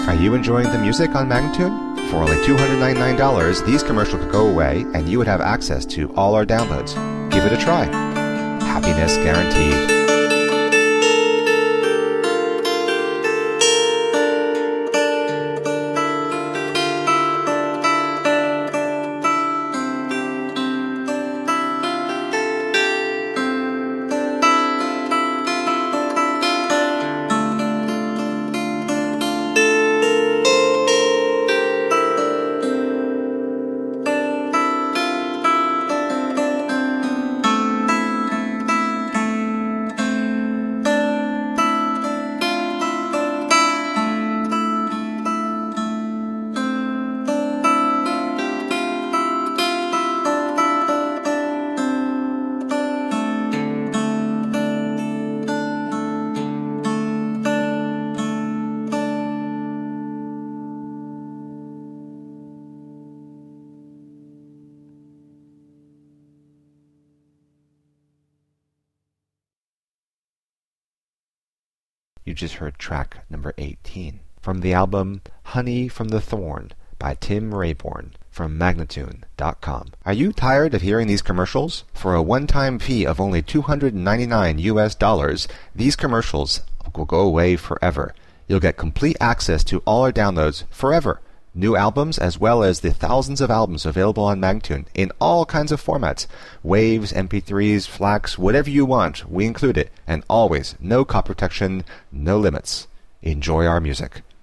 Are you enjoying the music on Magnatune? For only $299, these commercials could go away and you would have access to all our downloads. Give it a try. Happiness guaranteed. You just heard track number 18 from the album Honey from the Thorn by Tim Rayborn from Magnatune.com. Are you tired of hearing these commercials? For a one-time fee of only $299, these commercials will go away forever. You'll get complete access to all our downloads forever. New albums as well as the thousands of albums available on Magnatune in all kinds of formats. Waves, MP3s, FLACs, whatever you want, we include it. And always, no copy protection, no limits. Enjoy our music.